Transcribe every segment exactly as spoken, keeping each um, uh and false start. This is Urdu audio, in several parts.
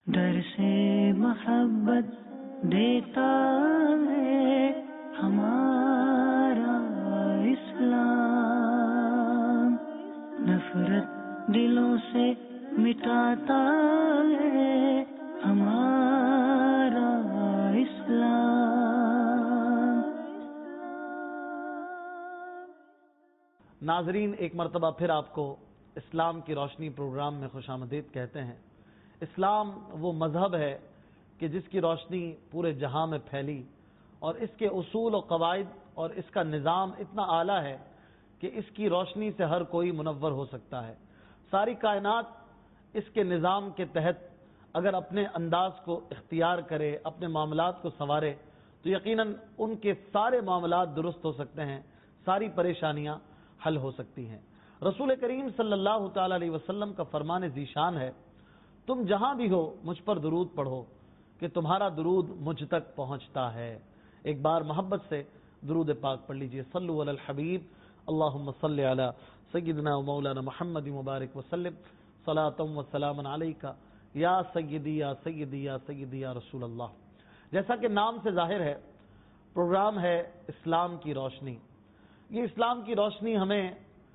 در سے محبت دیتا ہے ہمارا اسلام، نفرت دلوں سے مٹاتا ہے ہمارا اسلام۔ ناظرین، ایک مرتبہ پھر آپ کو اسلام کی روشنی پروگرام میں خوش آمدید کہتے ہیں۔ اسلام وہ مذہب ہے کہ جس کی روشنی پورے جہاں میں پھیلی، اور اس کے اصول و قواعد اور اس کا نظام اتنا اعلیٰ ہے کہ اس کی روشنی سے ہر کوئی منور ہو سکتا ہے۔ ساری کائنات اس کے نظام کے تحت اگر اپنے انداز کو اختیار کرے، اپنے معاملات کو سنوارے، تو یقیناً ان کے سارے معاملات درست ہو سکتے ہیں، ساری پریشانیاں حل ہو سکتی ہیں۔ رسول کریم صلی اللہ تعالی علیہ وسلم کا فرمان ذیشان ہے، تم جہاں بھی ہو مجھ پر درود پڑھو کہ تمہارا درود مجھ تک پہنچتا ہے۔ ایک بار محبت سے درود پاک پڑھ لیجئے، صلو علی الحبیب، اللہم صلی علی سیدنا و مولانا محمد مبارک وسلم، صلاۃ و سلام علیک یا سیدی یا سیدی یا سیدی یا رسول اللہ۔ جیسا کہ نام سے ظاہر ہے، پروگرام ہے اسلام کی روشنی۔ یہ اسلام کی روشنی ہمیں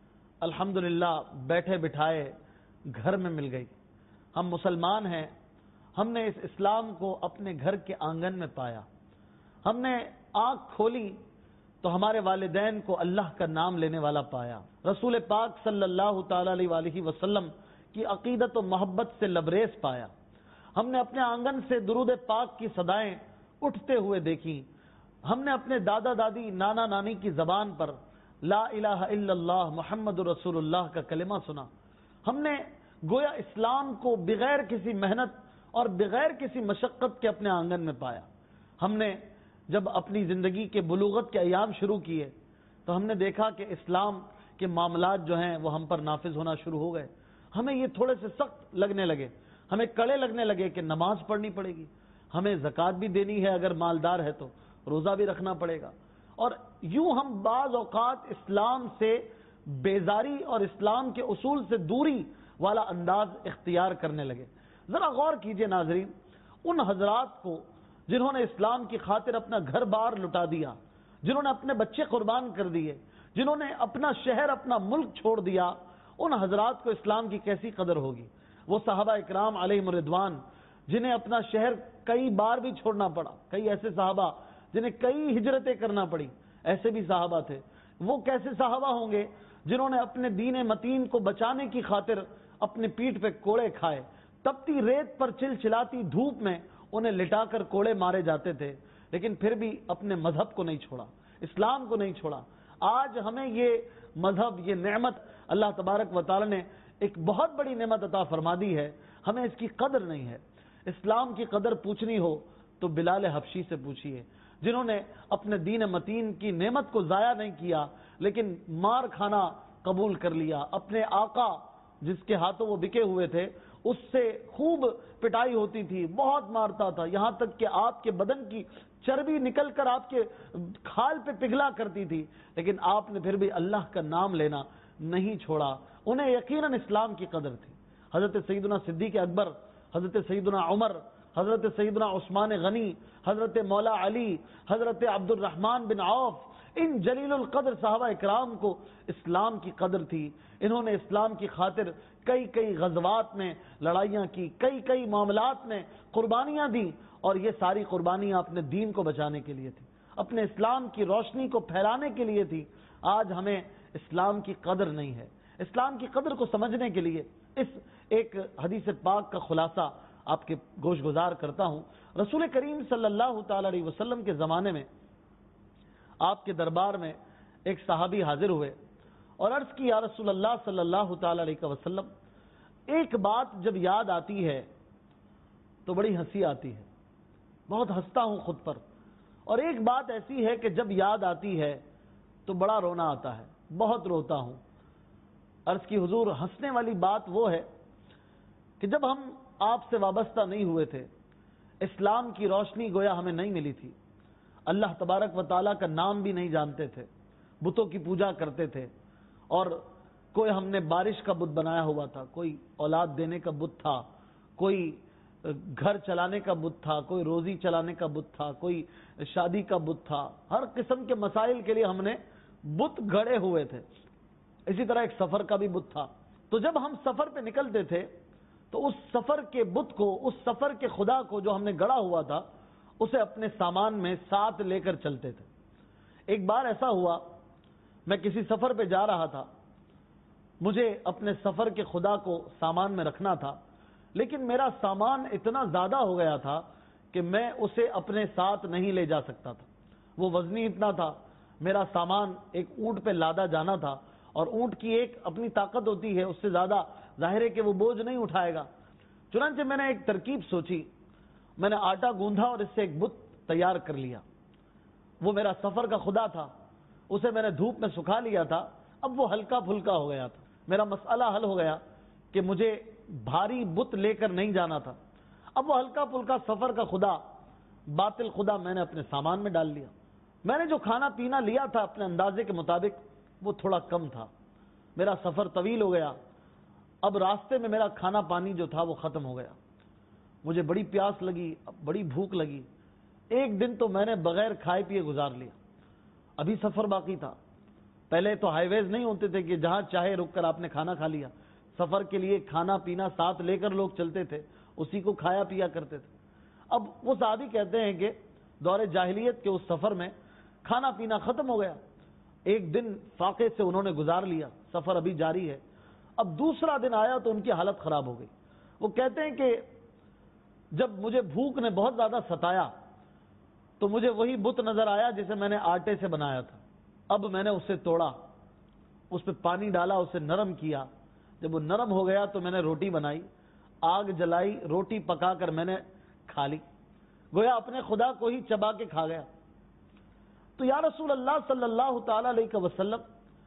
الحمدللہ بیٹھے بٹھائے گھر میں مل گئی۔ ہم مسلمان ہیں، ہم نے اس اسلام کو اپنے گھر کے آنگن میں پایا۔ ہم نے آنکھ کھولی تو ہمارے والدین کو اللہ کا نام لینے والا پایا، رسول پاک صلی اللہ تعالی علیہ وآلہ وسلم کی عقیدت و محبت سے لبریز پایا۔ ہم نے اپنے آنگن سے درود پاک کی صدائیں اٹھتے ہوئے دیکھی۔ ہم نے اپنے دادا دادی، نانا نانی کی زبان پر لا الہ الا اللہ محمد رسول اللہ کا کلمہ سنا۔ ہم نے گویا اسلام کو بغیر کسی محنت اور بغیر کسی مشقت کے اپنے آنگن میں پایا۔ ہم نے جب اپنی زندگی کے بلوغت کے ایام شروع کیے تو ہم نے دیکھا کہ اسلام کے معاملات جو ہیں وہ ہم پر نافذ ہونا شروع ہو گئے۔ ہمیں یہ تھوڑے سے سخت لگنے لگے، ہمیں کڑے لگنے لگے کہ نماز پڑھنی پڑے گی، ہمیں زکوٰۃ بھی دینی ہے، اگر مالدار ہے تو روزہ بھی رکھنا پڑے گا۔ اور یوں ہم بعض اوقات اسلام سے بیزاری اور اسلام کے اصول سے دوری والا انداز اختیار کرنے لگے۔ ذرا غور کیجئے ناظرین، ان حضرات کو جنہوں نے اسلام کی خاطر اپنا گھر بار لٹا دیا، جنہوں نے اپنے بچے قربان کر دیے، جنہوں نے اپنا شہر، اپنا ملک چھوڑ دیا، ان حضرات کو اسلام کی کیسی قدر ہوگی۔ وہ صحابہ اکرام علیہم الرضوان جنہیں اپنا شہر کئی بار بھی چھوڑنا پڑا، کئی ایسے صحابہ جنہیں کئی ہجرتیں کرنا پڑی، ایسے بھی صحابہ تھے۔ وہ کیسے صحابہ ہوں گے جنہوں نے اپنے دین متین کو بچانے کی خاطر اپنے پیٹھ پہ کوڑے کھائے، تپتی ریت پر چلچلاتی دھوپ میں انہیں لٹا کر کوڑے مارے جاتے تھے، لیکن پھر بھی اپنے مذہب کو نہیں چھوڑا، اسلام کو نہیں چھوڑا۔ آج ہمیں یہ مذہب، یہ نعمت اللہ تبارک و تعالی نے ایک بہت بڑی نعمت عطا فرما دی ہے، ہمیں اس کی قدر نہیں ہے۔ اسلام کی قدر پوچھنی ہو تو بلال حبشی سے پوچھیے، جنہوں نے اپنے دین متین کی نعمت کو ضائع نہیں کیا، لیکن مار کھانا قبول کر لیا۔ اپنے آقا جس کے ہاتھوں وہ بکے ہوئے تھے، اس سے خوب پٹائی ہوتی تھی، بہت مارتا تھا، یہاں تک کہ آپ کے بدن کی چربی نکل کر آپ کے کھال پہ پگھلا کرتی تھی، لیکن آپ نے پھر بھی اللہ کا نام لینا نہیں چھوڑا۔ انہیں یقیناً اسلام کی قدر تھی۔ حضرت سیدنا صدیق اکبر، حضرت سیدنا عمر، حضرت سیدنا عثمان غنی، حضرت مولا علی، حضرت عبد الرحمن بن عوف، ان جلیل القدر صحابہ اکرام کو اسلام کی قدر تھی۔ انہوں نے اسلام کی خاطر کئی کئی غزوات میں لڑائیاں کی، کئی کئی معاملات میں قربانیاں دی، اور یہ ساری قربانیاں اپنے دین کو بچانے کے لیے تھی، اپنے اسلام کی روشنی کو پھیلانے کے لیے تھی۔ آج ہمیں اسلام کی قدر نہیں ہے۔ اسلام کی قدر کو سمجھنے کے لیے اس ایک حدیث پاک کا خلاصہ آپ کے گوش گزار کرتا ہوں۔ رسول کریم صلی اللہ تعالی علیہ وسلم کے زمانے میں آپ کے دربار میں ایک صحابی حاضر ہوئے اور عرض کی، یا رسول اللہ صلی اللہ تعالی علیہ وسلم، ایک بات جب یاد آتی ہے تو بڑی ہنسی آتی ہے، بہت ہنستا ہوں خود پر، اور ایک بات ایسی ہے کہ جب یاد آتی ہے تو بڑا رونا آتا ہے، بہت روتا ہوں۔ عرض کی، حضور ہنسنے والی بات وہ ہے کہ جب ہم آپ سے وابستہ نہیں ہوئے تھے، اسلام کی روشنی گویا ہمیں نہیں ملی تھی، اللہ تبارک و تعالیٰ کا نام بھی نہیں جانتے تھے، بتوں کی پوجا کرتے تھے، اور کوئی ہم نے بارش کا بت بنایا ہوا تھا، کوئی اولاد دینے کا بت تھا، کوئی گھر چلانے کا بت تھا، کوئی روزی چلانے کا بت تھا، کوئی شادی کا بت تھا، ہر قسم کے مسائل کے لیے ہم نے بت گڑے ہوئے تھے۔ اسی طرح ایک سفر کا بھی بت تھا۔ تو جب ہم سفر پہ نکلتے تھے تو اس سفر کے بت کو، اس سفر کے خدا کو جو ہم نے گڑا ہوا تھا، اسے اپنے سامان میں ساتھ لے کر چلتے تھے۔ ایک بار ایسا ہوا، میں کسی سفر پہ جا رہا تھا، مجھے اپنے سفر کے خدا کو سامان میں رکھنا تھا، لیکن میرا سامان اتنا زیادہ ہو گیا تھا کہ میں اسے اپنے ساتھ نہیں لے جا سکتا تھا۔ وہ وزنی اتنا تھا، میرا سامان ایک اونٹ پہ لادا جانا تھا، اور اونٹ کی ایک اپنی طاقت ہوتی ہے، اس سے زیادہ ظاہر ہے کہ وہ بوجھ نہیں اٹھائے گا۔ چنانچہ میں نے ایک ترکیب سوچی، میں نے آٹا گوندھا اور اس سے ایک بت تیار کر لیا۔ وہ میرا سفر کا خدا تھا، اسے میں نے دھوپ میں سکھا لیا تھا، اب وہ ہلکا پھلکا ہو گیا تھا۔ میرا مسئلہ حل ہو گیا کہ مجھے بھاری بت لے کر نہیں جانا تھا۔ اب وہ ہلکا پھلکا سفر کا خدا، باطل خدا، میں نے اپنے سامان میں ڈال لیا۔ میں نے جو کھانا پینا لیا تھا اپنے اندازے کے مطابق، وہ تھوڑا کم تھا۔ میرا سفر طویل ہو گیا، اب راستے میں میرا کھانا پانی جو تھا وہ ختم ہو گیا۔ مجھے بڑی پیاس لگی، بڑی بھوک لگی۔ ایک دن تو میں نے بغیر کھائے پیے گزار لیا۔ ابھی سفر باقی تھا۔ پہلے تو ہائی ویز نہیں ہوتے تھے کہ جہاں چاہے رک کر آپ نے کھانا کھا لیا۔ سفر کے لیے کھانا پینا ساتھ لے کر لوگ چلتے تھے، اسی کو کھایا پیا کرتے تھے۔ اب وہ صحابی کہتے ہیں کہ دور جاہلیت کے اس سفر میں کھانا پینا ختم ہو گیا۔ ایک دن فاقے سے انہوں نے گزار لیا، سفر ابھی جاری ہے۔ اب دوسرا دن آیا تو ان کی حالت خراب ہو گئی۔ وہ کہتے ہیں کہ جب مجھے بھوک نے بہت زیادہ ستایا تو مجھے وہی بت نظر آیا جسے میں نے آٹے سے بنایا تھا۔ اب میں نے اسے توڑا، اس پہ پانی ڈالا، اسے نرم کیا۔ جب وہ نرم ہو گیا تو میں نے روٹی بنائی، آگ جلائی، روٹی پکا کر میں نے کھا لی، گویا اپنے خدا کو ہی چبا کے کھا گیا۔ تو یا رسول اللہ صلی اللہ تعالی علیہ وسلم،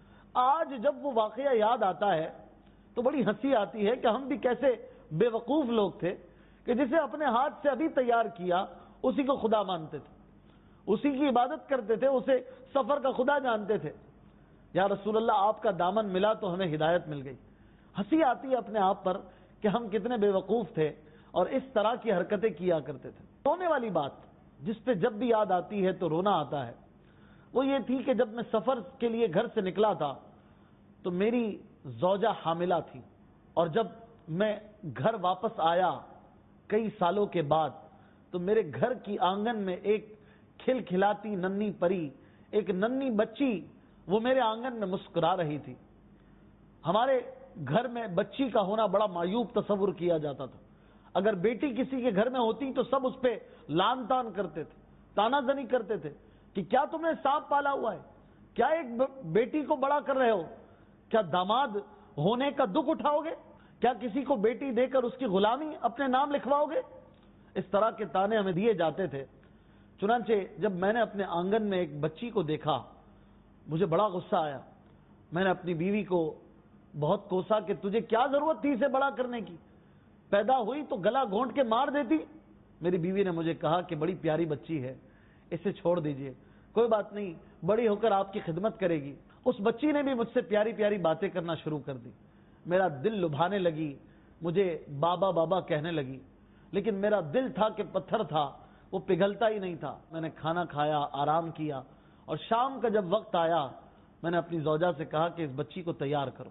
آج جب وہ واقعہ یاد آتا ہے تو بڑی ہنسی آتی ہے کہ ہم بھی کیسے بے وقوف لوگ تھے کہ جسے اپنے ہاتھ سے ابھی تیار کیا اسی کو خدا مانتے تھے، اسی کی عبادت کرتے تھے، اسے سفر کا خدا جانتے تھے۔ یا رسول اللہ، آپ کا دامن ملا تو ہمیں ہدایت مل گئی۔ ہنسی آتی ہے اپنے آپ پر کہ ہم کتنے بے وقوف تھے اور اس طرح کی حرکتیں کیا کرتے تھے۔ رونے والی بات جس پہ جب بھی یاد آتی ہے تو رونا آتا ہے، وہ یہ تھی کہ جب میں سفر کے لیے گھر سے نکلا تھا تو میری زوجہ حاملہ تھی، اور جب میں گھر واپس آیا کئی سالوں کے بعد تو میرے گھر کی آنگن میں ایک کھل کھلاتی ننھی پری، ایک ننھی بچی، وہ میرے آنگن میں مسکرا رہی تھی۔ ہمارے گھر میں بچی کا ہونا بڑا معیوب تصور کیا جاتا تھا۔ اگر بیٹی کسی کے گھر میں ہوتی تو سب اس پہ لان تان کرتے تھے، تانا زنی کرتے تھے کہ کیا تم نے سانپ پالا ہوا ہے، کیا ایک بیٹی کو بڑا کر رہے ہو، کیا داماد ہونے کا دکھ اٹھاؤ گے، کیا کسی کو بیٹی دے کر اس کی غلامی اپنے نام لکھواؤ گے۔ اس طرح کے تانے ہمیں دیے جاتے تھے۔ چنانچہ جب میں نے اپنے آنگن میں ایک بچی کو دیکھا، مجھے بڑا غصہ آیا۔ میں نے اپنی بیوی کو بہت کوسا کہ تجھے کیا ضرورت تھی اسے بڑا کرنے کی، پیدا ہوئی تو گلا گھونٹ کے مار دیتی۔ میری بیوی نے مجھے کہا کہ بڑی پیاری بچی ہے، اسے چھوڑ دیجئے، کوئی بات نہیں، بڑی ہو کر آپ کی خدمت کرے گی۔ اس بچی نے بھی مجھ سے پیاری پیاری باتیں کرنا شروع کر دی، میرا دل لبھانے لگی، مجھے بابا بابا کہنے لگی، لیکن میرا دل تھا کہ پتھر تھا، وہ پگھلتا ہی نہیں تھا۔ میں نے کھانا کھایا، آرام کیا، اور شام کا جب وقت آیا میں نے اپنی زوجہ سے کہا کہ اس بچی کو تیار کرو۔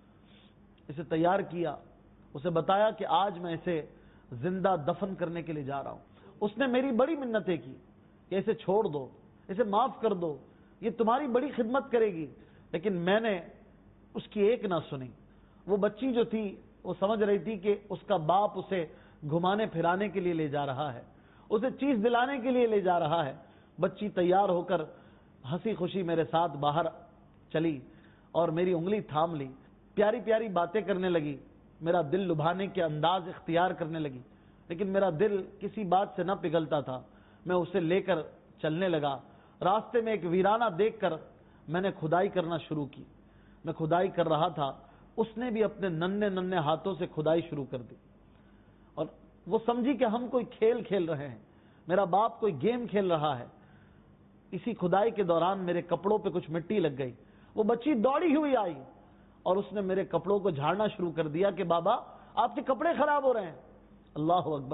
اسے تیار کیا، اسے بتایا کہ آج میں اسے زندہ دفن کرنے کے لیے جا رہا ہوں۔ اس نے میری بڑی منتیں کی کہ اسے چھوڑ دو، اسے معاف کر دو، یہ تمہاری بڑی خدمت کرے گی، لیکن میں نے اس کی ایک نہ سنی۔ وہ بچی جو تھی وہ سمجھ رہی تھی کہ اس کا باپ اسے گھمانے پھرانے کے لیے لے جا رہا ہے، اسے چیز دلانے کے لیے لے جا رہا ہے۔ بچی تیار ہو کر ہنسی خوشی میرے ساتھ باہر چلی اور میری انگلی تھام لی، پیاری پیاری باتیں کرنے لگی، میرا دل لبھانے کے انداز اختیار کرنے لگی، لیکن میرا دل کسی بات سے نہ پگھلتا تھا۔ میں اسے لے کر چلنے لگا۔ راستے میں ایک ویرانہ دیکھ کر میں نے کھدائی کرنا شروع کی۔ میں کھدائی کر رہا تھا، اس نے بھی اپنے ننھے ننھے ہاتھوں سے کھدائی شروع کر دی، اور وہ سمجھی کہ ہم کوئی کھیل کھیل رہے ہیں، میرا باپ کوئی گیم کھیل رہا ہے۔ اسی کھدائی کے دوران میرے کپڑوں پہ کچھ مٹی لگ گئی۔ وہ بچی دوڑی ہوئی آئی اور اس نے میرے کپڑوں کو جھاڑنا شروع کر دیا کہ بابا آپ کے کپڑے خراب ہو رہے ہیں۔ اللہ اکبر!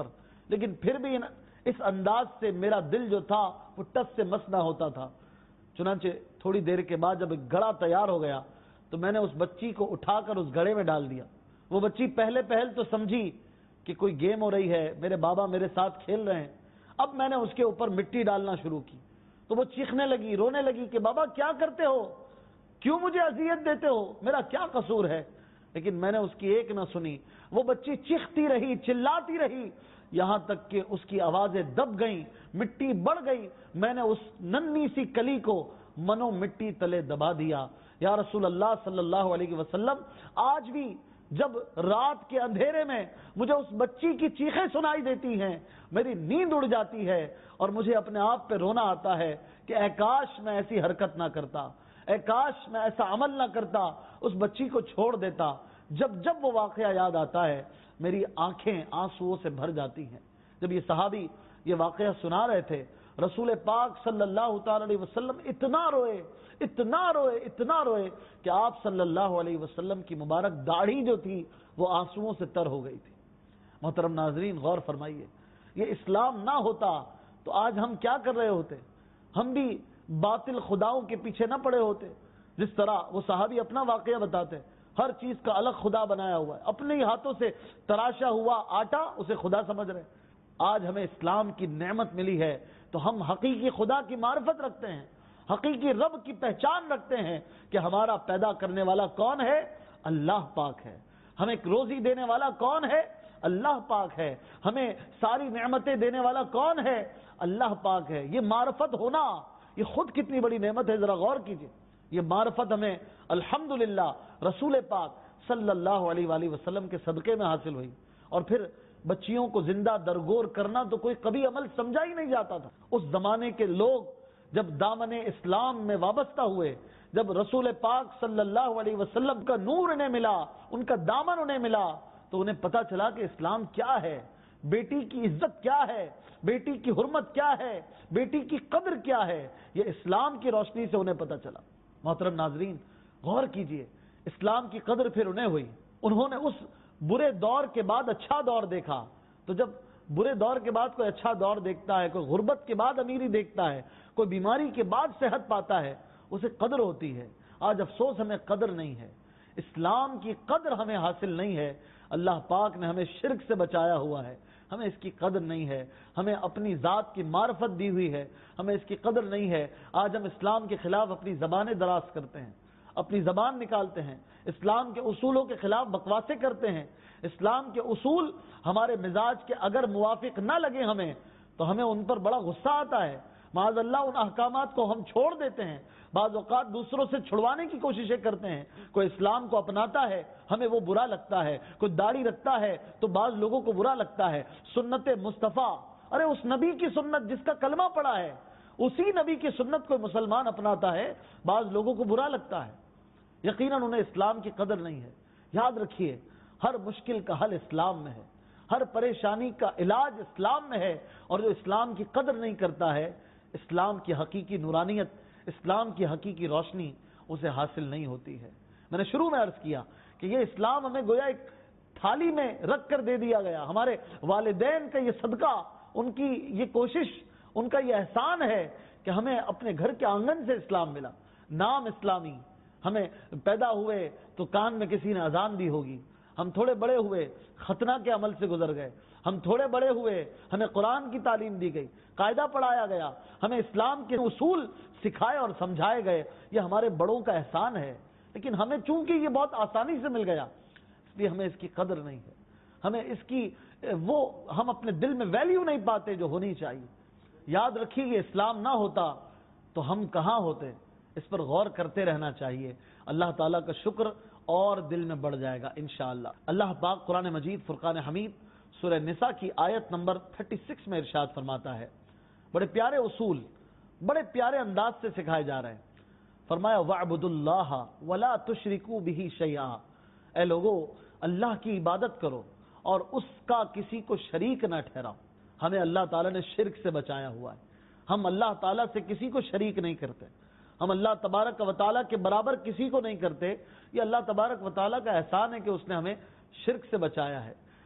لیکن پھر بھی اس انداز سے میرا دل جو تھا وہ ٹس سے مس نہ ہوتا تھا۔ چنانچہ تھوڑی دیر کے بعد جب ایک گھڑا تیار ہو گیا تو میں نے اس بچی کو اٹھا کر اس گھڑے میں ڈال دیا۔ وہ بچی پہلے پہل تو سمجھی کہ کوئی گیم ہو رہی ہے، میرے بابا میرے ساتھ کھیل رہے ہیں۔ اب میں نے اس کے اوپر مٹی ڈالنا شروع کی تو وہ چیخنے لگی، رونے لگی کہ بابا کیا کرتے ہو، کیوں مجھے اذیت دیتے ہو، میرا کیا قصور ہے؟ لیکن میں نے اس کی ایک نہ سنی۔ وہ بچی چیختی رہی، چلاتی رہی، یہاں تک کہ اس کی آوازیں دب گئیں، مٹی بڑھ گئی۔ میں نے اس ننھی سی کلی کو منو مٹی تلے دبا دیا۔ یا رسول اللہ صلی اللہ علیہ وسلم، آج بھی جب رات کے اندھیرے میں مجھے اس بچی کی چیخیں سنائی دیتی ہیں، میری نیند اڑ جاتی ہے اور مجھے اپنے آپ پہ رونا آتا ہے کہ اے کاش میں ایسی حرکت نہ کرتا، اے کاش میں ایسا عمل نہ کرتا، اس بچی کو چھوڑ دیتا۔ جب جب وہ واقعہ یاد آتا ہے میری آنکھیں آنسوؤں سے بھر جاتی ہیں۔ جب یہ صحابی یہ واقعہ سنا رہے تھے، رسول پاک صلی اللہ تعالی علیہ وسلم اتنا روئے اتنا روئے اتنا روئے کہ آپ صلی اللہ علیہ وسلم کی مبارک داڑھی جو تھی وہ آنسوؤں سے تر ہو گئی تھی۔ محترم ناظرین، غور فرمائیے، یہ اسلام نہ ہوتا تو آج ہم کیا کر رہے ہوتے؟ ہم بھی باطل خداؤں کے پیچھے نہ پڑے ہوتے۔ جس طرح وہ صحابی اپنا واقعہ بتاتے، ہر چیز کا الگ خدا بنایا ہوا ہے، اپنے ہی ہاتھوں سے تراشا ہوا آٹا اسے خدا سمجھ رہے۔ آج ہمیں اسلام کی نعمت ملی ہے تو ہم حقیقی خدا کی معرفت رکھتے ہیں، حقیقی رب کی پہچان رکھتے ہیں کہ ہمارا پیدا کرنے والا کون ہے؟ اللہ پاک ہے۔ ہمیں روزی دینے والا کون ہے؟ اللہ پاک ہے۔ ہمیں ساری نعمتیں دینے والا کون ہے؟ اللہ پاک ہے۔ یہ معرفت ہونا یہ خود کتنی بڑی نعمت ہے، ذرا غور کیجئے۔ یہ معرفت ہمیں الحمدللہ رسول پاک صلی اللہ علیہ وآلہ وسلم کے صدقے میں حاصل ہوئی۔ اور پھر بچیوں کو زندہ درگور کرنا تو کوئی کبھی عمل سمجھا ہی نہیں جاتا تھا۔ اس زمانے کے لوگ جب دامن اسلام میں وابستہ ہوئے، جب رسول پاک صلی اللہ علیہ وسلم کا نور انہیں ملا، ان کا دامن انہیں ملا، تو انہیں پتا چلا کہ اسلام کیا ہے، بیٹی کی عزت کیا ہے، بیٹی کی حرمت کیا ہے، بیٹی کی قدر کیا ہے۔ یہ اسلام کی روشنی سے انہیں پتا چلا۔ محترم ناظرین، غور کیجئے، اسلام کی قدر پھر انہیں ہوئی۔ انہوں نے اس برے دور کے بعد اچھا دور دیکھا۔ تو جب برے دور کے بعد کوئی اچھا دور دیکھتا ہے، کوئی غربت کے بعد امیری دیکھتا ہے، کوئی بیماری کے بعد صحت پاتا ہے، اسے قدر ہوتی ہے۔ آج افسوس ہمیں قدر نہیں ہے، اسلام کی قدر ہمیں حاصل نہیں ہے۔ اللہ پاک نے ہمیں شرک سے بچایا ہوا ہے، ہمیں اس کی قدر نہیں ہے۔ ہمیں اپنی ذات کی معرفت دی ہوئی ہے، ہمیں اس کی قدر نہیں ہے۔ آج ہم اسلام کے خلاف اپنی زبانیں دراز کرتے ہیں، اپنی زبان نکالتے ہیں، اسلام کے اصولوں کے خلاف بکواسیں کرتے ہیں۔ اسلام کے اصول ہمارے مزاج کے اگر موافق نہ لگے ہمیں تو ہمیں ان پر بڑا غصہ آتا ہے۔ معاذ اللہ ان احکامات کو ہم چھوڑ دیتے ہیں، بعض اوقات دوسروں سے چھڑوانے کی کوششیں کرتے ہیں۔ کوئی اسلام کو اپناتا ہے ہمیں وہ برا لگتا ہے، کوئی داڑھی رکھتا ہے تو بعض لوگوں کو برا لگتا ہے۔ سنت مصطفیٰ، ارے اس نبی کی سنت جس کا کلمہ پڑا ہے، اسی نبی کی سنت کوئی مسلمان اپناتا ہے، بعض لوگوں کو برا لگتا ہے۔ یقیناً انہیں اسلام کی قدر نہیں ہے۔ یاد رکھیے، ہر مشکل کا حل اسلام میں ہے، ہر پریشانی کا علاج اسلام میں ہے، اور جو اسلام کی قدر نہیں کرتا ہے، اسلام کی حقیقی نورانیت، اسلام کی حقیقی روشنی اسے حاصل نہیں ہوتی ہے۔ میں نے شروع میں عرض کیا کہ یہ اسلام ہمیں گویا ایک تھالی میں رکھ کر دے دیا گیا۔ ہمارے والدین کا یہ صدقہ، ان کی یہ کوشش، ان کا یہ احسان ہے کہ ہمیں اپنے گھر کے آنگن سے اسلام ملا، نام اسلامی۔ ہمیں پیدا ہوئے تو کان میں کسی نے اذان دی ہوگی، ہم تھوڑے بڑے ہوئے ختنہ کے عمل سے گزر گئے، ہم تھوڑے بڑے ہوئے ہمیں قرآن کی تعلیم دی گئی، قاعدہ پڑھایا گیا، ہمیں اسلام کے اصول سکھائے اور سمجھائے گئے۔ یہ ہمارے بڑوں کا احسان ہے، لیکن ہمیں چونکہ یہ بہت آسانی سے مل گیا اس لیے ہمیں اس کی قدر نہیں ہے، ہمیں اس کی وہ ہم اپنے دل میں ویلیو نہیں پاتے جو ہونی چاہیے۔ یاد رکھیے، یہ اسلام نہ ہوتا تو ہم کہاں ہوتے، اس پر غور کرتے رہنا چاہیے۔ اللہ تعالیٰ کا شکر اور دل میں بڑھ جائے گا انشاءاللہ۔ اللہ پاک قرآن مجید فرقان حمید سورہ نساء کی آیت نمبر چھتیس میں ارشاد فرماتا ہے، بڑے پیارے اصول بڑے پیارے انداز سے سکھائے جا رہے ہیں۔ فرمایا وَاعْبُدُوا اللَّهَ وَلَا تُشْرِكُوا بِهِ شَيْئًا، اے لوگو اللہ کی عبادت کرو اور اس کا کسی کو شریک نہ ٹھہراؤ۔ ہمیں اللہ تعالیٰ نے شرک سے بچایا ہوا ہے، ہم اللہ تعالیٰ سے کسی کو شریک نہیں کرتے، ہم اللہ تبارک و تعالیٰ کے برابر کسی کو نہیں کرتے۔ یہ اللہ تبارک و تعالیٰ کا احسان ہے کہ اس نے ہمیں شرک سے بچایا ہے،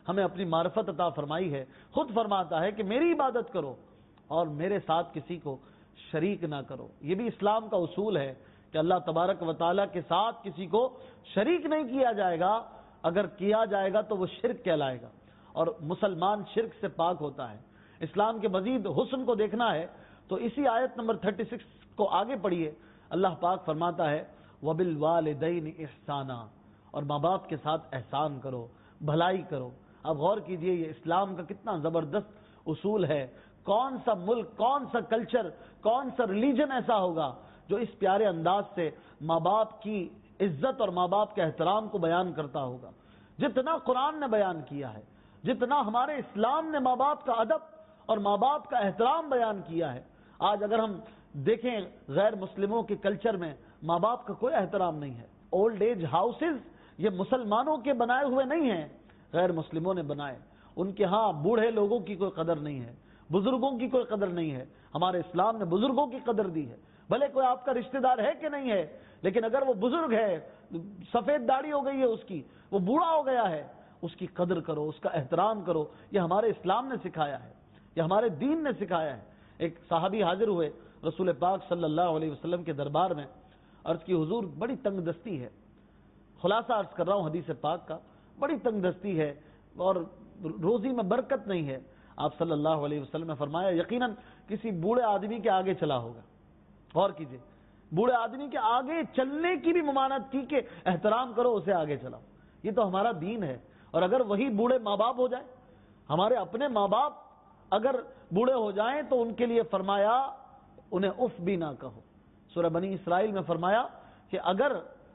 ہمیں اپنی معرفت عطا فرمائی ہے، خود فرماتا ہے کہ میری عبادت کرو اور میرے ساتھ کسی کو شریک نہ کرو۔ یہ بھی اسلام کا اصول ہے کہ اللہ تبارک و تعالیٰ کے ساتھ کسی کو شریک نہیں کیا جائے گا، اگر کیا جائے گا تو وہ شرک کہلائے گا، اور مسلمان شرک سے پاک ہوتا ہے۔ اسلام کے مزید حسن کو دیکھنا ہے تو اسی آیت نمبر چھتیس کو آگے پڑھیے، اللہ پاک فرماتا ہے وَبِالْوَالِدَيْنِ إِحْسَانًا، اور ماں باپ کے ساتھ احسان کرو، بھلائی کرو۔ اب غور کیجئے یہ اسلام کا کتنا زبردست اصول ہے۔ کون سا ملک، کون سا کلچر، کون سا ریلیجن ایسا ہوگا جو اس پیارے انداز سے ماں باپ کی عزت اور ماں باپ کے احترام کو بیان کرتا ہوگا؟ جتنا قرآن نے بیان کیا ہے، جتنا ہمارے اسلام نے ماں باپ کا ادب اور ماں باپ کا احترام بیان کیا ہے، آج اگر ہم دیکھیں غیر مسلموں کے کلچر میں ماں باپ کا کوئی احترام نہیں ہے۔ اولڈ ایج ہاؤسز یہ مسلمانوں کے بنائے ہوئے نہیں ہیں، غیر مسلموں نے بنائے۔ ان کے ہاں بوڑھے لوگوں کی کوئی قدر نہیں ہے، بزرگوں کی کوئی قدر نہیں ہے۔ ہمارے اسلام نے بزرگوں کی قدر دی ہے، بھلے کوئی آپ کا رشتہ دار ہے کہ نہیں ہے، لیکن اگر وہ بزرگ ہے، سفید داڑھی ہو گئی ہے اس کی، وہ بوڑھا ہو گیا ہے، اس کی قدر کرو، اس کا احترام کرو۔ یہ ہمارے اسلام نے سکھایا ہے، یہ ہمارے دین نے سکھایا ہے۔ ایک صحابی حاضر ہوئے رسول پاک صلی اللہ علیہ وسلم کے دربار میں، عرض کی حضور بڑی تنگ دستی ہے، خلاصہ عرض کر رہا ہوں حدیث پاک کا، بڑی تنگ دستی ہے اور روزی میں برکت نہیں ہے۔ آپ صلی اللہ علیہ وسلم نے فرمایا یقیناً کسی بوڑھے آدمی کے آگے چلا ہوگا۔ غور کیجئے، بوڑھے آدمی کے آگے چلنے کی بھی ممانعت کی کہ احترام کرو، اسے آگے چلاؤ۔ یہ تو ہمارا دین ہے۔ اور اگر وہی بوڑھے ماں باپ ہو جائیں، ہمارے اپنے ماں باپ اگر بوڑھے ہو جائیں تو ان کے لیے فرمایا انہیں اف بھی نہ کہو۔ سورہ بنی اسرائیل میں فرمایا کہ اگر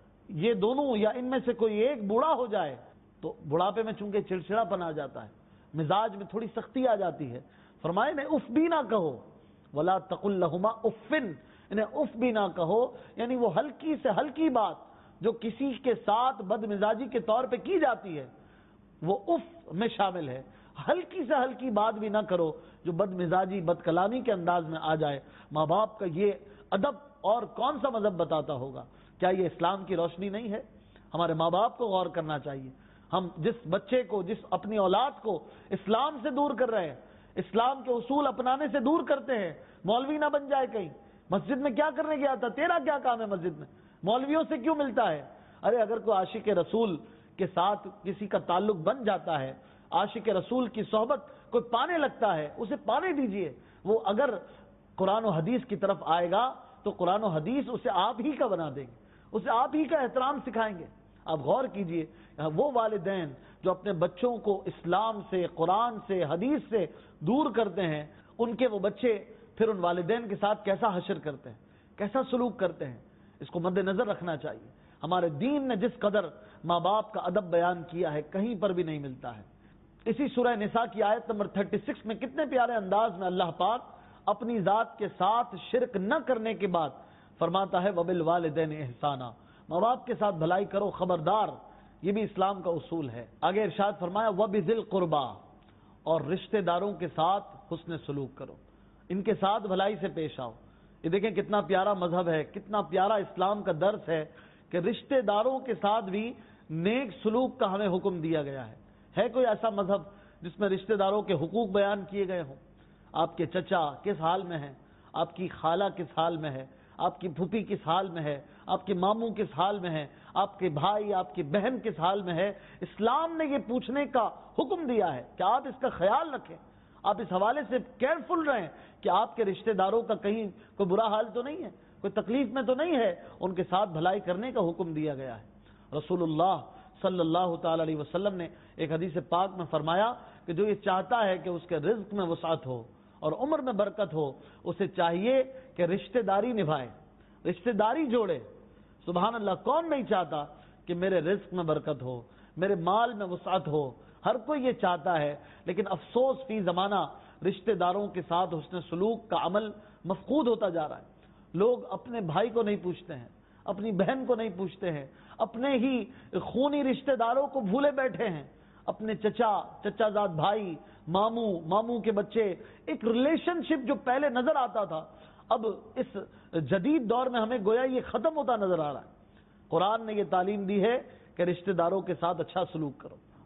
یہ دونوں یا ان میں سے کوئی ایک بوڑھا ہو جائے تو بڑھاپے میں چونکہ چڑچڑا پن آ جاتا ہے، مزاج میں تھوڑی سختی آ جاتی ہے، فرمایا انہیں اف بھی نہ کہو، ولا تقل لہما افن، انہیں اف بھی نہ کہو، یعنی وہ ہلکی سے ہلکی بات جو کسی کے ساتھ بد مزاجی کے طور پہ کی جاتی ہے وہ اف میں شامل ہے۔ ہلکی سے ہلکی بات بھی نہ کرو جو بد مزاجی بد کلامی کے انداز میں آ جائے۔ ماں باپ کا یہ ادب اور کون سا مذہب بتاتا ہوگا؟ کیا یہ اسلام کی روشنی نہیں ہے؟ ہمارے ماں باپ کو غور کرنا چاہیے۔ ہم جس بچے کو، جس اپنی اولاد کو اسلام سے دور کر رہے ہیں، اسلام کے اصول اپنانے سے دور کرتے ہیں، مولوی نہ بن جائے کہیں، مسجد میں کیا کرنے گیا تھا، تیرا کیا کام ہے مسجد میں، مولویوں سے کیوں ملتا ہے؟ ارے اگر کوئی عاشق رسول کے ساتھ کسی کا تعلق بن جاتا ہے، عاشق رسول کی صحبت کوئی پانے لگتا ہے، اسے پانے دیجئے۔ وہ اگر قرآن و حدیث کی طرف آئے گا تو قرآن و حدیث اسے آپ ہی کا بنا دیں گے، اسے آپ ہی کا احترام سکھائیں گے۔ آپ غور کیجئے، وہ والدین جو اپنے بچوں کو اسلام سے، قرآن سے، حدیث سے دور کرتے ہیں، ان کے وہ بچے پھر ان والدین کے ساتھ کیسا حشر کرتے ہیں، کیسا سلوک کرتے ہیں، اس کو مد نظر رکھنا چاہیے۔ ہمارے دین نے جس قدر ماں باپ کا ادب بیان کیا ہے کہیں پر بھی نہیں ملتا ہے۔ اسی سورہ نساء کی آیت نمبر چھتیس میں کتنے پیارے انداز میں اللہ پاک اپنی ذات کے ساتھ شرک نہ کرنے کے بعد فرماتا ہے وَبِالْوَالِدَيْنِ إِحْسَانًا، ماں باپ کے ساتھ بھلائی کرو، خبردار، یہ بھی اسلام کا اصول ہے۔ آگے ارشاد فرمایا وَبِذِي الْقُرْبَى، اور رشتہ داروں کے ساتھ حسن سلوک کرو، ان کے ساتھ بھلائی سے پیش آؤ۔ یہ دیکھیں کتنا پیارا مذہب ہے، کتنا پیارا اسلام کا درس ہے کہ رشتہ داروں کے ساتھ بھی نیک سلوک کا ہمیں حکم دیا گیا ہے۔ ہے کوئی ایسا مذہب جس میں رشتہ داروں کے حقوق بیان کیے گئے ہوں؟ آپ کے چچا کس حال میں ہیں، آپ کی خالہ کس حال میں ہے، آپ کی پھوپھی کس حال میں ہے، آپ کے ماموں کس حال میں ہے، آپ کے بھائی، آپ کی بہن کس حال میں ہے؟ اسلام نے یہ پوچھنے کا حکم دیا ہے کہ آپ اس کا خیال رکھیں، آپ اس حوالے سے کیئرفل رہیں کہ آپ کے رشتہ داروں کا کہیں کوئی برا حال تو نہیں ہے، کوئی تکلیف میں تو نہیں ہے، ان کے ساتھ بھلائی کرنے کا حکم دیا گیا ہے۔ رسول اللہ صلی اللہ تعالی علیہ وسلم نے ایک حدیث پاک میں فرمایا کہ جو یہ چاہتا ہے کہ اس کے رزق میں وسعت ہو اور عمر میں برکت ہو، اسے چاہیے کہ رشتہ داری نبھائے، رشتہ داری جوڑے۔ سبحان اللہ، کون نہیں چاہتا کہ میرے رزق میں برکت ہو، میرے مال میں وسعت ہو؟ ہر کوئی یہ چاہتا ہے، لیکن افسوس فی زمانہ رشتہ داروں کے ساتھ حسن سلوک کا عمل مفقود ہوتا جا رہا ہے۔ لوگ اپنے بھائی کو نہیں پوچھتے ہیں، اپنی بہن کو نہیں پوچھتے ہیں، اپنے ہی خونی رشتہ داروں کو بھولے بیٹھے ہیں، اپنے چچا، چچا زاد بھائی، ماموں، ماموں کے بچے، ایک ریلیشن شپ جو پہلے نظر آتا تھا اب اس جدید دور میں ہمیں گویا یہ ختم ہوتا نظر آ رہا ہے۔ قرآن نے یہ تعلیم دی ہے کہ رشتہ داروں کے ساتھ اچھا سلوک کرو،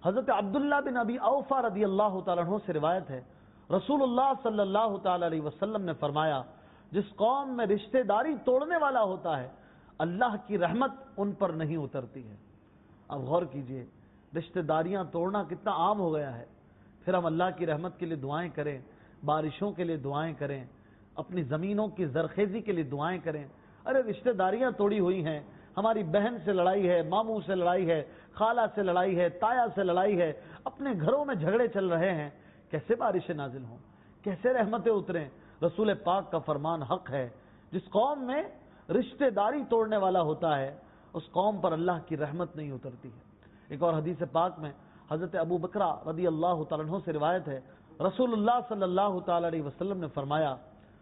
حضرت عبداللہ بن ابی اوفا رضی اللہ تعالیٰ عنہ سے روایت ہے، رسول اللہ صلی اللہ تعالی علیہ وسلم نے فرمایا، جس قوم میں رشتہ داری توڑنے والا ہوتا ہے اللہ کی رحمت ان پر نہیں اترتی ہے۔ اب غور کیجئے، رشتہ داریاں توڑنا کتنا عام ہو گیا ہے، پھر ہم اللہ کی رحمت کے لیے دعائیں کریں، بارشوں کے لیے دعائیں کریں، اپنی زمینوں کی زرخیزی کے لیے دعائیں کریں۔ ارے رشتہ داریاں توڑی ہوئی ہیں، ہماری بہن سے لڑائی ہے، ماموں سے لڑائی ہے، خالہ سے لڑائی ہے، تایا سے لڑائی ہے، اپنے گھروں میں جھگڑے چل رہے ہیں، کیسے بارشیں نازل ہوں، کیسے رحمتیں اتریں؟ رسول پاک کا فرمان حق ہے، جس قوم میں رشتہ داری توڑنے والا ہوتا ہے اس قوم پر اللہ کی رحمت نہیں اترتی ہے۔ ایک اور حدیث پاک میں حضرت ابو بکرہ رضی اللہ تعالیٰ عنہ سے روایت ہے، رسول اللہ صلی اللہ تعالی علیہ وسلم نے فرمایا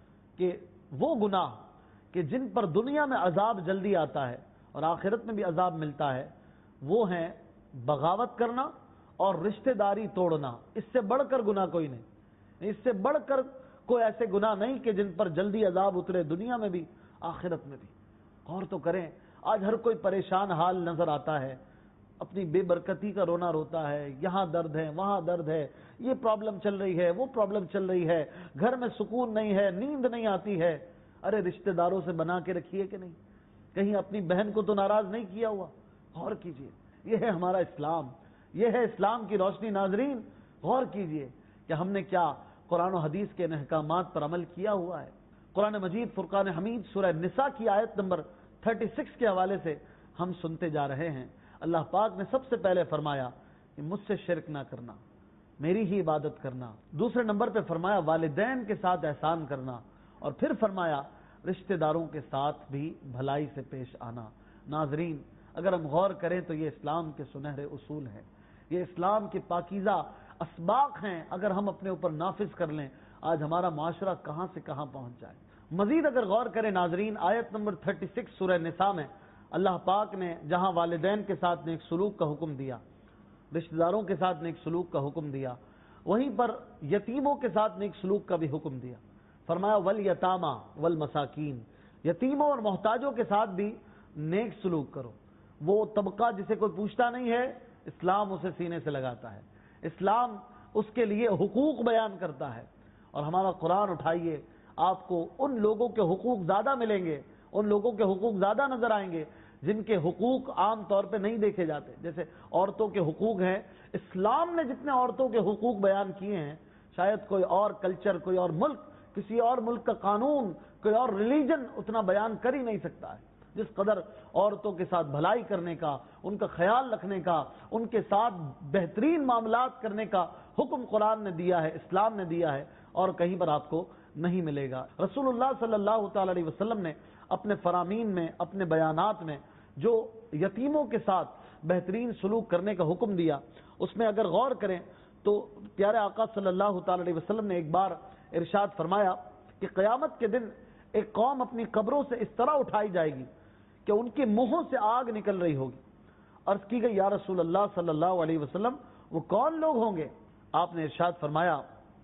کہ وہ گناہ کہ جن پر دنیا میں عذاب جلدی آتا ہے اور آخرت میں بھی عذاب ملتا ہے، وہ ہیں بغاوت کرنا اور رشتہ داری توڑنا۔ اس سے بڑھ کر گناہ کوئی نہیں، اس سے بڑھ کر کوئی ایسے گناہ نہیں کہ جن پر جلدی عذاب اترے، دنیا میں بھی آخرت میں بھی۔ غور تو کریں، آج ہر کوئی پریشان حال نظر آتا ہے، اپنی بے برکتی کا رونا روتا ہے، یہاں درد ہے، وہاں درد ہے، یہ پرابلم چل رہی ہے، وہ پرابلم چل رہی ہے، گھر میں سکون نہیں ہے، نیند نہیں آتی ہے۔ ارے رشتہ داروں سے بنا کے رکھیے کہ نہیں، کہیں اپنی بہن کو تو ناراض نہیں کیا ہوا؟ غور کیجئے، یہ ہے ہمارا اسلام، یہ ہے اسلام کی روشنی۔ ناظرین غور کیجئے کہ ہم نے کیا قرآن و حدیث کے ان احکامات پر عمل کیا ہوا ہے۔ قرآن مجید فرقان حمید سورہ نساء کی آیت نمبر چھتیس کے حوالے سے ہم سنتے جا رہے ہیں۔ اللہ پاک نے سب سے پہلے فرمایا کہ مجھ سے شرک نہ کرنا، میری ہی عبادت کرنا۔ دوسرے نمبر پہ فرمایا والدین کے ساتھ احسان کرنا، اور پھر فرمایا رشتہ داروں کے ساتھ بھی بھلائی سے پیش آنا۔ ناظرین اگر ہم غور کریں تو یہ اسلام کے سنہرے اصول ہیں، یہ اسلام کے پاکیزہ اسباق ہیں۔ اگر ہم اپنے اوپر نافذ کر لیں، آج ہمارا معاشرہ کہاں سے کہاں پہنچ جائے۔ مزید اگر غور کریں ناظرین، آیت نمبر چھتیس سورہ نساء میں اللہ پاک نے جہاں والدین کے ساتھ نیک سلوک کا حکم دیا، رشتہ داروں کے ساتھ نیک سلوک کا حکم دیا، وہیں پر یتیموں کے ساتھ نیک سلوک کا بھی حکم دیا۔ فرمایا والیتاما والمساکین، یتیموں اور محتاجوں کے ساتھ بھی نیک سلوک کرو۔ وہ طبقہ جسے کوئی پوچھتا نہیں ہے، اسلام اسے سینے سے لگاتا ہے، اسلام اس کے لیے حقوق بیان کرتا ہے۔ اور ہمارا قرآن اٹھائیے، آپ کو ان لوگوں کے حقوق زیادہ ملیں گے، ان لوگوں کے حقوق زیادہ نظر آئیں گے جن کے حقوق عام طور پہ نہیں دیکھے جاتے۔ جیسے عورتوں کے حقوق ہیں، اسلام نے جتنے عورتوں کے حقوق بیان کیے ہیں شاید کوئی اور کلچر، کوئی اور ملک، کسی اور ملک کا قانون، کوئی اور ریلیجن اتنا بیان کر ہی نہیں سکتا ہے۔ جس قدر عورتوں کے ساتھ بھلائی کرنے کا، ان کا خیال رکھنے کا، ان کے ساتھ بہترین معاملات کرنے کا حکم قرآن نے دیا ہے، اسلام نے دیا ہے، اور کہیں پر آپ کو نہیں ملے گا۔ رسول اللہ صلی اللہ تعالی علیہ وسلم نے اپنے فرامین میں، اپنے بیانات میں جو یتیموں کے ساتھ بہترین سلوک کرنے کا حکم دیا، اس میں اگر غور کریں تو پیارے آقا صلی اللہ تعالی علیہ وسلم نے ایک بار ارشاد فرمایا کہ قیامت کے دن ایک قوم اپنی قبروں سے اس طرح اٹھائی جائے گی کہ ان کے منہوں سے آگ نکل رہی ہوگی۔ عرض کی گئی یا رسول اللہ صلی اللہ علیہ وسلم وہ کون لوگ ہوں گے؟ آپ نے ارشاد فرمایا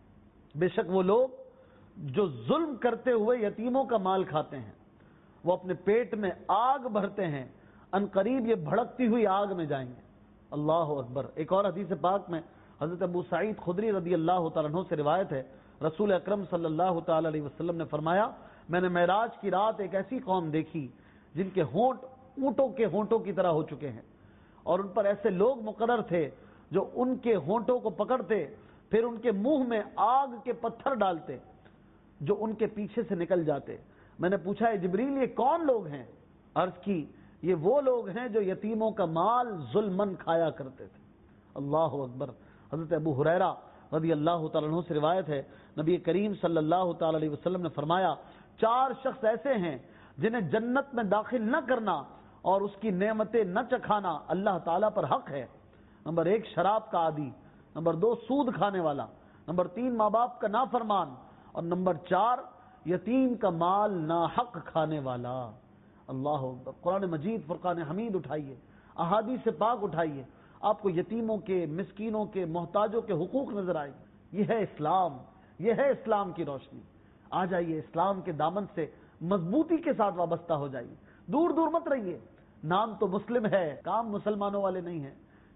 بے شک وہ لوگ جو ظلم کرتے ہوئے یتیموں کا مال کھاتے ہیں، وہ اپنے پیٹ میں آگ بھرتے ہیں، ان قریب یہ بھڑکتی ہوئی آگ میں جائیں گے۔ اللہ اکبر۔ ایک اور حدیث پاک میں حضرت ابو سعید خدری رضی اللہ تعالیٰ عنہ سے روایت ہے، رسول اکرم صلی اللہ تعالی علیہ وسلم نے فرمایا میں نے معراج کی رات ایک ایسی قوم دیکھی جن کے ہونٹ اونٹوں کے ہونٹوں کی طرح ہو چکے ہیں، اور ان پر ایسے لوگ مقرر تھے جو ان کے ہونٹوں کو پکڑتے، پھر ان کے منہ میں آگ کے پتھر ڈالتے جو ان کے پیچھے سے نکل جاتے۔ میں نے پوچھا اے جبریل یہ کون لوگ ہیں؟ عرض کی یہ وہ لوگ ہیں جو یتیموں کا مال ظلمن کھایا کرتے تھے۔ اللہ اکبر۔ حضرت ابو ہریرہ رضی اللہ تعالیٰ عنہ سے روایت ہے، نبی کریم صلی اللہ تعالی علیہ وسلم نے فرمایا چار شخص ایسے ہیں جنہیں جنت میں داخل نہ کرنا اور اس کی نعمتیں نہ چکھانا اللہ تعالیٰ پر حق ہے۔ نمبر ایک شراب کا عادی، نمبر دو سود کھانے والا، نمبر تین ماں باپ کا نافرمان، اور نمبر چار یتیم کا مال ناحق کھانے والا۔ اللہ اکبر۔ قرآن مجید فرقان حمید اٹھائیے، احادیث پاک اٹھائیے، آپ کو یتیموں کے، مسکینوں کے، محتاجوں کے حقوق نظر آئے گی۔ یہ ہے اسلام، یہ ہے اسلام کی روشنی۔ آ جائیے اسلام کے دامن سے مضبوطی کے ساتھ وابستہ ہو جائیے، دور دور مت رہیے۔ نام تو مسلم ہے، کام مسلمانوں والے نہیں ہیں۔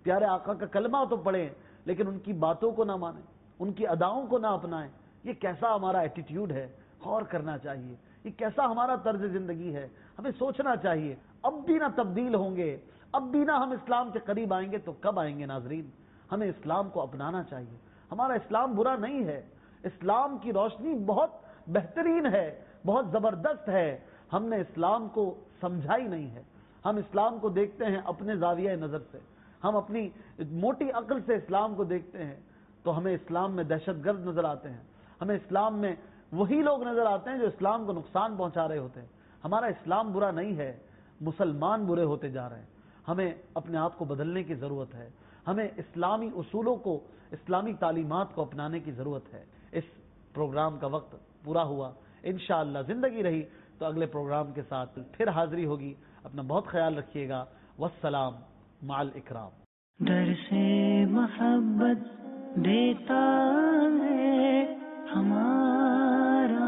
پیارے آقا کا کلمہ تو پڑھیں لیکن ان کی باتوں کو نہ مانیں، ان کی اداؤں کو نہ اپنائیں. یہ کیسا ہمارا ایٹیٹیوڈ ہے؟ غور کرنا چاہیے. یہ کیسا ہمارا طرز زندگی ہے؟ ہمیں سوچنا چاہیے. اب بھی نہ تبدیل ہوں گے، اب بھی نہ ہم اسلام کے قریب آئیں گے تو کب آئیں گے ناظرین؟ ہمیں اسلام کو اپنانا چاہیے. ہمارا اسلام برا نہیں ہے، اسلام کی روشنی بہت بہترین ہے، بہت زبردست ہے. ہم نے اسلام کو سمجھا ہی نہیں ہے. ہم اسلام کو دیکھتے ہیں اپنے زاویہ نظر سے، ہم اپنی موٹی عقل سے اسلام کو دیکھتے ہیں تو ہمیں اسلام میں دہشت گرد نظر آتے ہیں. ہمیں اسلام میں وہی لوگ نظر آتے ہیں جو اسلام کو نقصان پہنچا رہے ہوتے ہیں. ہمارا اسلام برا نہیں ہے، مسلمان برے ہوتے جا رہے ہیں. ہمیں اپنے آپ کو بدلنے کی ضرورت ہے. ہمیں اسلامی اصولوں کو، اسلامی تعلیمات کو اپنانے کی ضرورت ہے. اس پروگرام کا وقت پورا ہوا. انشاءاللہ زندگی رہی تو اگلے پروگرام کے ساتھ پھر حاضری ہوگی. اپنا بہت خیال رکھیے گا. والسلام مع الاکرام. درس محبت دیتا ہے ہمارا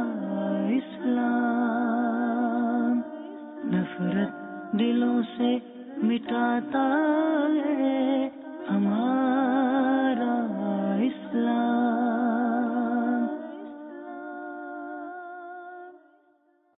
اسلام، نفرت دلوں سے مٹاتا